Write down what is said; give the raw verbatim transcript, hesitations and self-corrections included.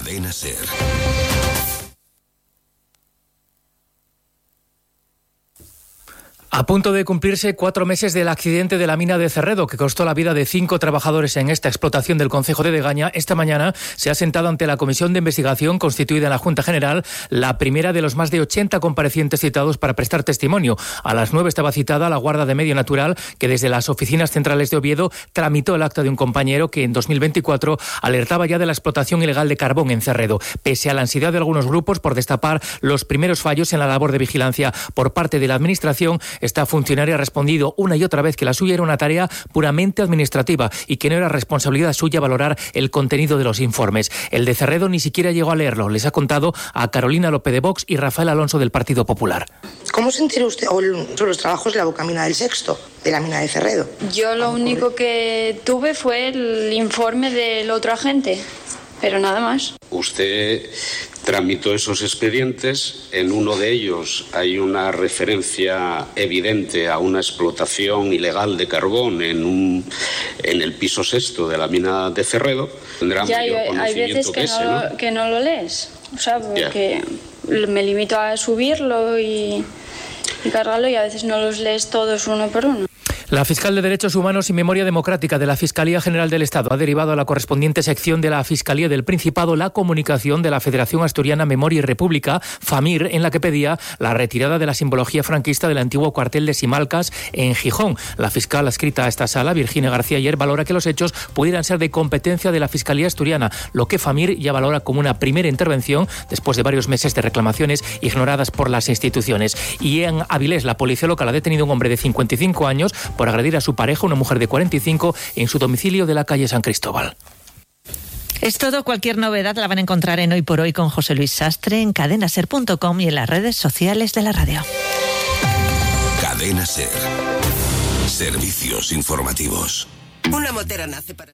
Cadena SER. A punto de cumplirse cuatro meses del accidente de la mina de Cerredo, que costó la vida de cinco trabajadores en esta explotación del concejo de Degaña, esta mañana se ha sentado ante la comisión de investigación constituida en la Junta General, la primera de los más de ochenta comparecientes citados para prestar testimonio. A las nueve estaba citada la Guarda de Medio Natural, que desde las oficinas centrales de Oviedo tramitó el acta de un compañero que en dos mil veinticuatro alertaba ya de la explotación ilegal de carbón en Cerredo. Pese a la ansiedad de algunos grupos por destapar los primeros fallos en la labor de vigilancia por parte de la Administración, esta funcionaria ha respondido una y otra vez que la suya era una tarea puramente administrativa y que no era responsabilidad suya valorar el contenido de los informes. El de Cerredo ni siquiera llegó a leerlo. Les ha contado a Carolina López de Vox y Rafael Alonso del Partido Popular. ¿Cómo se enteró usted sobre los trabajos de la bocamina del Sexto, de la mina de Cerredo? Yo lo único que tuve fue el informe del otro agente, pero nada más. Usted tramitó esos expedientes. En uno de ellos hay una referencia evidente a una explotación ilegal de carbón en un en el piso sexto de la mina de Cerredo. Tendrá ya, mayor hay, hay veces que, que, ese, no, ¿no? que no lo lees, o sea, porque yeah. me limito a subirlo y, y cargarlo, y a veces no los lees todos uno por uno. La fiscal de Derechos Humanos y Memoria Democrática de la Fiscalía General del Estado ha derivado a la correspondiente sección de la Fiscalía del Principado la comunicación de la Federación Asturiana Memoria y República, FAMIR, en la que pedía la retirada de la simbología franquista del antiguo cuartel de Simalcas en Gijón. La fiscal adscrita a esta sala, Virginia García Ayer, valora que los hechos pudieran ser de competencia de la Fiscalía Asturiana, lo que FAMIR ya valora como una primera intervención después de varios meses de reclamaciones ignoradas por las instituciones. Y en Avilés, la policía local ha detenido a un hombre de cincuenta y cinco años por agredir a su pareja, una mujer de cuarenta y cinco, en su domicilio de la calle San Cristóbal. Es todo. Cualquier novedad la van a encontrar en Hoy por Hoy con José Luis Sastre, en cadena ser punto com y en las redes sociales de la radio. Cadena SER. Servicios informativos. Una motera nace para...